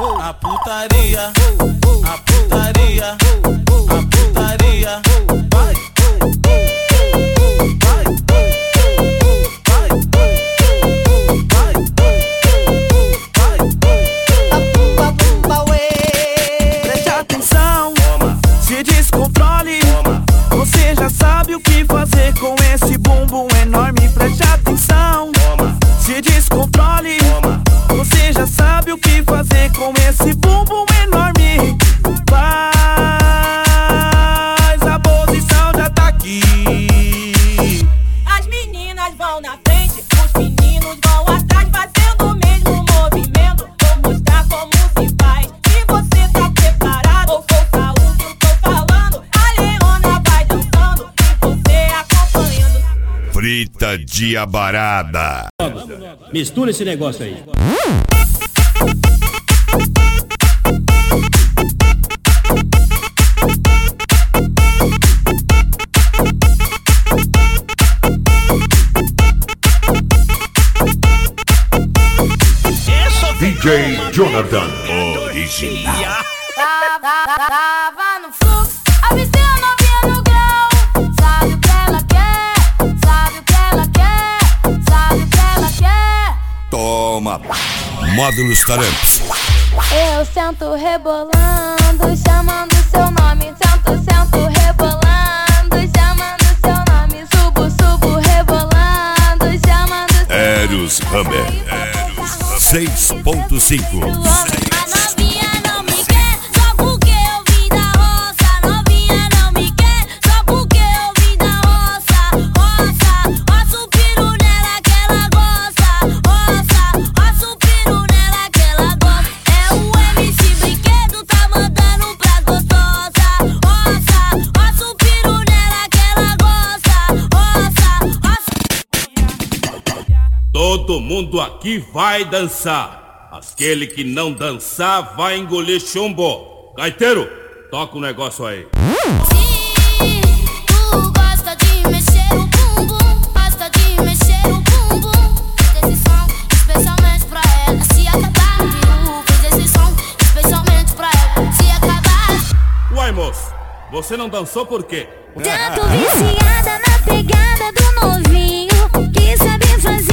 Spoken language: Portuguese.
a putaria, a putaria, a putaria. Vai, vai, preste atenção, se descontrole. Você já sabe o que fazer com esse bumbum enorme. Preste atenção, se descontrole. Você já sabe o que fazer com esse bumbum enorme. Faz, a posição já tá aqui. As meninas vão na frente, os meninos vão atrás, fazendo o mesmo movimento. Vou mostrar como se faz. Se você tá preparado, ou for o que eu tô falando, a Leona vai dançando e você acompanhando. Frita Diabarada. Mistura esse negócio aí. DJ Jonathan Original. Tava no fluxo, avistei a novinha no grau. Sabe o que ela quer, sabe o que ela quer, sabe o que ela quer. Toma. Módulos Taramps. Eu sento rebolando, chamando seu nome. Sento rebolando, chamando seu nome. Subo rebolando, chamando seu nome. Eros Hammer. 6.5. A novinha não me quer, só porque eu vim da roça. A novinha não me quer, só porque eu vim da roça. Roça o piru nela que ela gosta. Roça o piru nela que ela gosta. É o MC Brinquedo, tá mandando pra gostosa. Roça o piru nela que ela gosta. Todo mundo aqui vai dançar. Aquele que não dançar vai engolir chumbo. Gaiteiro, toca o negócio aí. Se tu gosta de mexer o bumbum, gosta de mexer o bumbum, fiz esse som especialmente pra ela. Se acabar no peru, fiz esse som especialmente pra ela. Se acabar. Uai, moço, você não dançou por quê? Tanto viciada na pegada do novinho que sabe fazer